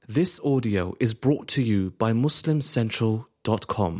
This audio is brought to you by MuslimCentral.com.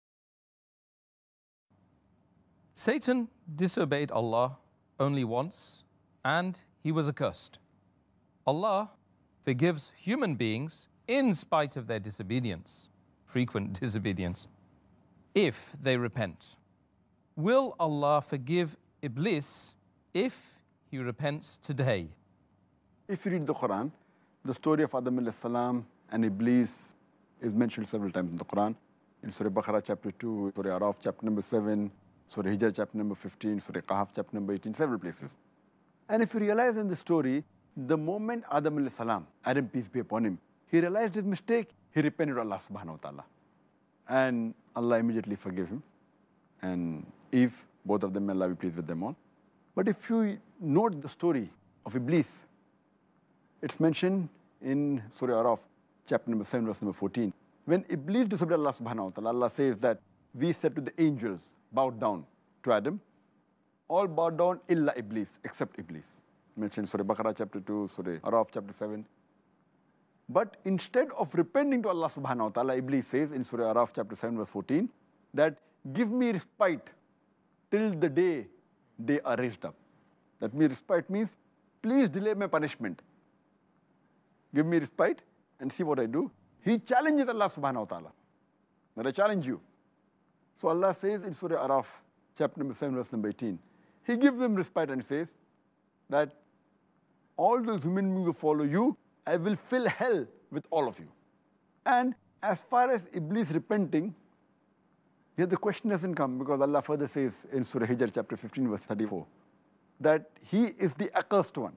Satan disobeyed Allah only once, and he was accursed. Allah forgives human beings in spite of their disobedience, frequent disobedience, if they repent. Will Allah forgive Iblis if he repents today? If you read the Quran, the story of Adam alayhi salam and Iblis is mentioned several times in the Quran. In Surah Baqarah chapter 2, Surah Araf chapter number 7, Surah Hijr chapter number 15, Surah Kahf chapter number 18, several places. And if you realize in the story, the moment Adam alayhi salam, Adam peace be upon him, he realized his mistake, he repented to Allah subhanahu wa ta'ala. And Allah immediately forgave him. And Eve, both of them, may Allah be pleased with them all. But if you note the story of Iblis, it's mentioned in Surah Araf, chapter number 7, verse number 14. When Iblis disobeyed Allah subhanahu wa ta'ala, Allah says that we said to the angels, bow down to Adam. All bowed down illa Iblis, except Iblis. Mentioned Surah Baqarah chapter 2, Surah Araf chapter 7. But instead of repenting to Allah subhanahu wa ta'ala, Iblis says in Surah Araf chapter 7, verse 14, that give me respite till the day they are raised up. That means respite means, please delay my punishment. Give me respite and see what I do. He challenges Allah subhanahu wa ta'ala. That I challenge you. So Allah says in Surah Araf, chapter number 7, verse number 18, He gives them respite and says that all those human beings who follow you, I will fill hell with all of you. And as far as Iblis repenting, here the question doesn't come, because Allah further says in Surah Hijr chapter 15, verse 34, that he is the accursed one.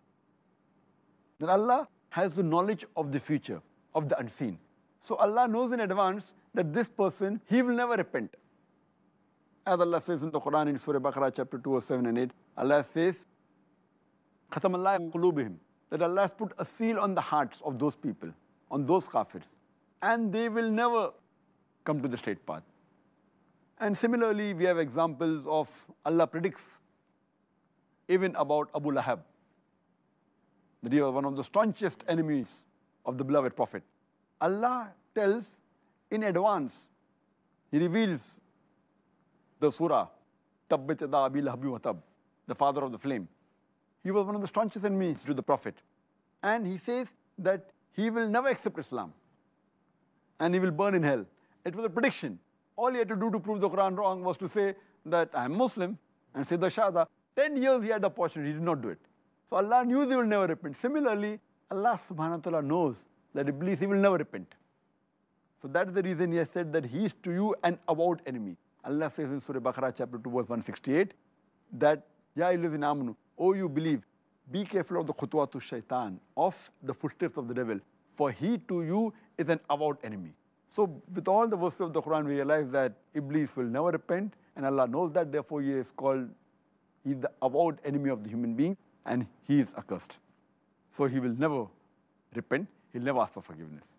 That Allah has the knowledge of the future, of the unseen. So Allah knows in advance that this person, he will never repent. As Allah says in the Quran in Surah Baqarah chapter 2, verse 7 and 8, Allah says, Khatam Allah qulubihim, that Allah has put a seal on the hearts of those people, on those kafirs, and they will never come to the straight path. And similarly, we have examples of Allah predicts even about Abu Lahab, that he was one of the staunchest enemies of the beloved Prophet. Allah tells in advance, He reveals the surah, Tabbat yada Abi Lahabin wa tab, the father of the flame. He was one of the staunchest enemies to the Prophet. And he says that he will never accept Islam and he will burn in hell. It was a prediction. All he had to do to prove the Quran wrong was to say that I am Muslim and say the Shahada. 10 years he had the opportunity, he did not do it. So Allah knew they will never repent. Similarly, Allah subhanahu wa ta'ala knows that Iblis, he will never repent. So that is the reason he has said that he is to you an avowed enemy. Allah says in Surah Baqarah chapter 2, verse 168, that, Ya ayyuhallazina amanu, O you believe, be careful of the khutwatu shaitan, of the footsteps of the devil, for he to you is an avowed enemy. So with all the verses of the Quran, we realize that Iblis will never repent, and Allah knows that, therefore he is called, he is the avowed enemy of the human being, and he is accursed. So he will never repent, he'll never ask for forgiveness.